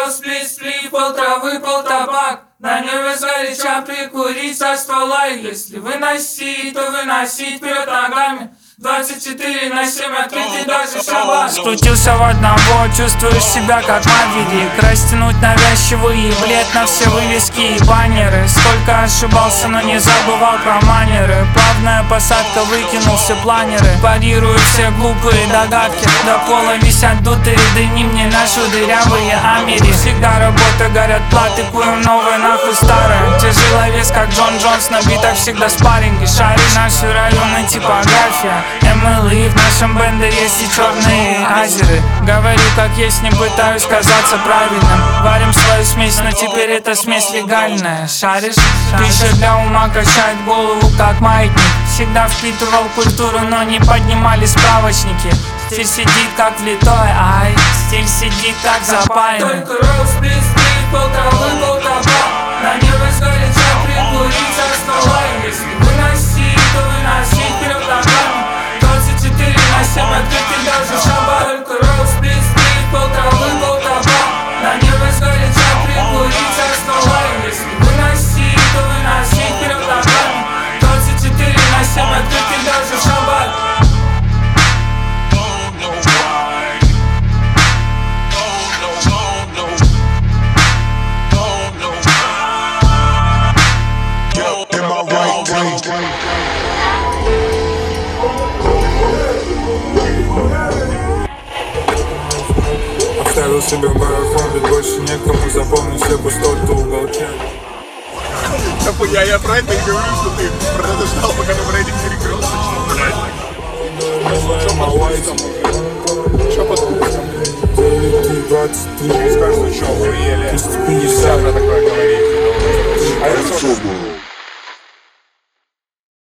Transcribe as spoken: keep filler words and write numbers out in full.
курил сплит, сплит, пол травы, пол табак. На небе сгоряча прикурить со ствола. Если выносить, то выносить вперед ногами. двадцать четыре на семь открытый даже шабаш. Скрутился в одного, чувствуешь себя как маверик. Растянуть навязчивый блед на все вывески и баннеры. Сколько ошибался, но не забывал про манеры. Плавная посадка, выкинул все планеры. Парирую все глупые догадки. До пола висят дутые дыни, мне наши дырявые амери. Всегда работа, горят платы, куем новое, нахуй старое. Тяжеловес, как Джон Джонс, на битах всегда спарринги. Шаришь нашу районную типография. эм эл и в нашем бенде есть и черные азеры. Говорю как есть, не пытаюсь казаться правильным. Варим свою смесь, но теперь эта смесь легальная. Шаришь? Пища для ума качает голову как маятник. Всегда впитывал культуру, но не поднимали справочники. Стиль сидит как влитой, ай, стиль сидит как запаянный. Только роуз, сплит, сплит, пол травы, пол табак. На небе сгоряча прикурить со ствола. Если выносить, то выносить вперед ногами. двадцать четыре на семь открытый даже шабаш. Только роуз, сплит, сплит, пол травы, пол табак. На небе сгоряча прикурить со ствола. Если выносить, то выносить вперед ногами. двадцать четыре на семь открытый даже шабаш. Оставил себе марафон, ведь больше некому запомнить все пустоты в уголке. Я, я про это и говорю, что ты подождал, пока на брейдинг перекрылся. Что под вкусом? Что под вкусом? девять двадцать три. Скажешь, что охуеть.